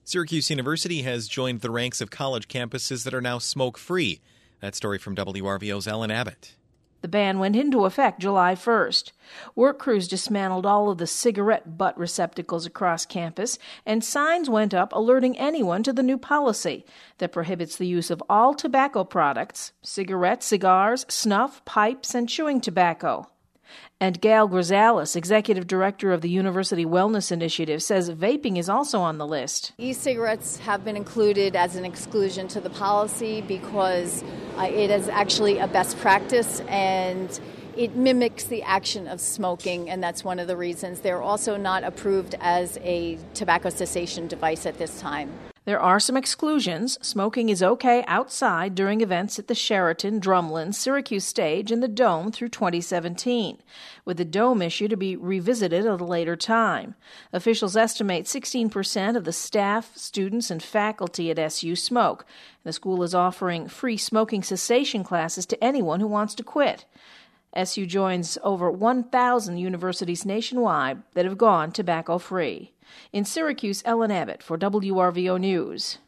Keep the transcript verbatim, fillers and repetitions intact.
Syracuse University has joined the ranks of college campuses that are now smoke-free. That story from W R V O's Ellen Abbott. The ban went into effect July first. Work crews dismantled all of the cigarette butt receptacles across campus, and signs went up alerting anyone to the new policy that prohibits the use of all tobacco products, cigarettes, cigars, snuff, pipes, and chewing tobacco. And Gail Grisales, executive director of the University Wellness Initiative, says vaping is also on the list. E-cigarettes have been included as an exclusion to the policy because uh, it is actually a best practice and it mimics the action of smoking, and that's one of the reasons. They're also not approved as a tobacco cessation device at this time. There are some exclusions. Smoking is okay outside during events at the Sheraton, Drumlin, Syracuse Stage, and the Dome through twenty seventeen, with the Dome issue to be revisited at a later time. Officials estimate sixteen percent of the staff, students, and faculty at S U smoke. The school is offering free smoking cessation classes to anyone who wants to quit. S U joins over one thousand universities nationwide that have gone tobacco-free. In Syracuse, Ellen Abbott for W R V O News.